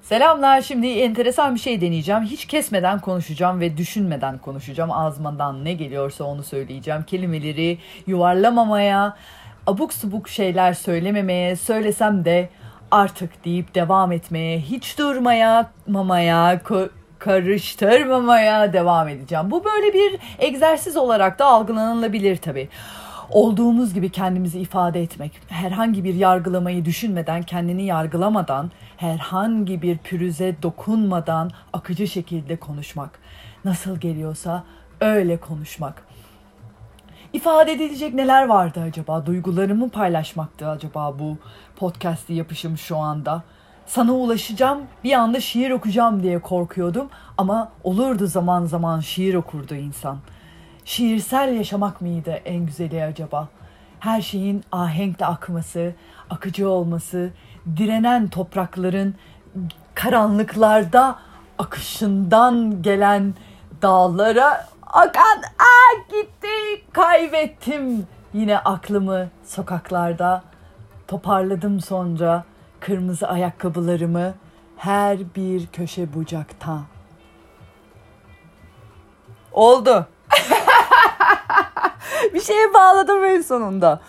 Selamlar. Şimdi enteresan bir şey deneyeceğim. Hiç kesmeden konuşacağım ve düşünmeden konuşacağım. Ağzımdan ne geliyorsa onu söyleyeceğim. Kelimeleri yuvarlamamaya, abuk subuk şeyler söylememeye, söylesem de artık deyip devam etmeye, hiç durmamaya, karıştırmamaya devam edeceğim. Bu böyle bir egzersiz olarak da algılanılabilir tabii. Olduğumuz gibi kendimizi ifade etmek, herhangi bir yargılamayı düşünmeden, kendini yargılamadan, herhangi bir pürüze dokunmadan akıcı şekilde konuşmak. Nasıl geliyorsa öyle konuşmak. İfade edilecek neler vardı acaba? Duygularımı paylaşmaktı acaba bu podcast'i yapışım şu anda. Sana ulaşacağım, bir anda şiir okuyacağım diye korkuyordum ama olurdu zaman zaman şiir okurdu insan. Şiirsel yaşamak mıydı en güzeli acaba? Her şeyin ahenkle akması, akıcı olması, direnen toprakların karanlıklarda akışından gelen dağlara akan gitti, kaybettim yine aklımı sokaklarda. Toparladım sonra kırmızı ayakkabılarımı her bir köşe bucakta. Oldu. Bir şeye bağladım en sonunda.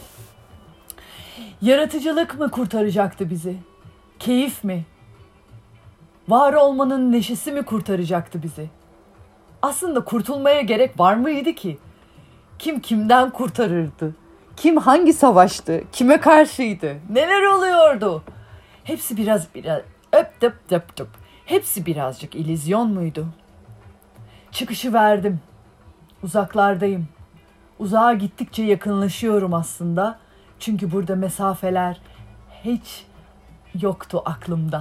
Yaratıcılık mı kurtaracaktı bizi? Keyif mi? Var olmanın neşesi mi kurtaracaktı bizi? Aslında kurtulmaya gerek var mıydı ki? Kim kimden kurtarırdı? Kim hangi savaştı? Kime karşıydı? Neler oluyordu? Hepsi biraz öp. Hepsi birazcık illüzyon muydu? Çıkışı verdim. Uzaklardayım. Uzağa gittikçe yakınlaşıyorum aslında. Çünkü burada mesafeler hiç yoktu aklımda.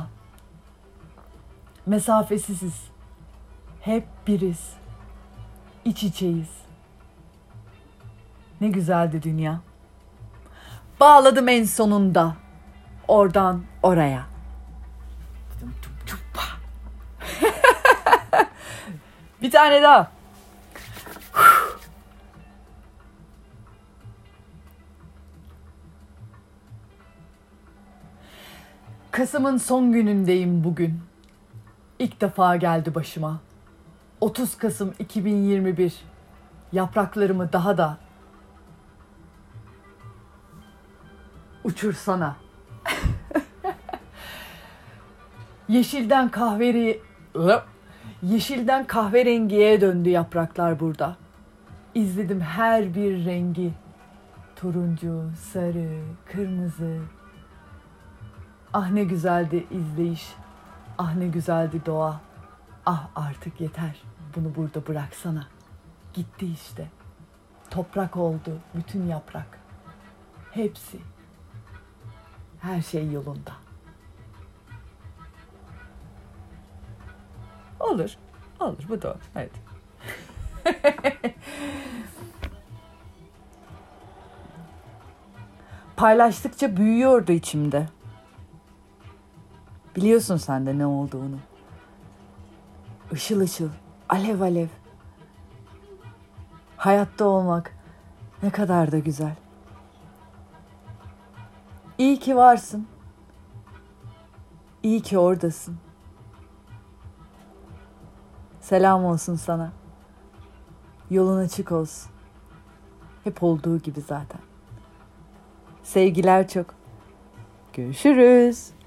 Mesafesiziz. Hep biriz. İç içeyiz. Ne güzeldi dünya. Bağladım en sonunda. Oradan oraya. Bir tane daha. Kasım'ın son günündeyim bugün. İlk defa geldi başıma. 30 Kasım 2021. Yapraklarımı daha da uçursana. Yeşilden kahverengiye döndü yapraklar burada. İzledim her bir rengi. Turuncu, sarı, kırmızı. Ah ne güzeldi izleyiş. Ah ne güzeldi doğa. Ah artık yeter. Bunu burada bıraksana. Gitti işte. Toprak oldu bütün yaprak. Hepsi. Her şey yolunda. Olur. Bu da. Evet. Paylaştıkça büyüyordu içimde. Biliyorsun sen de ne olduğunu. Işıl ışıl, alev alev. Hayatta olmak ne kadar da güzel. İyi ki varsın. İyi ki oradasın. Selam olsun sana. Yolun açık olsun. Hep olduğu gibi zaten. Sevgiler çok. Görüşürüz.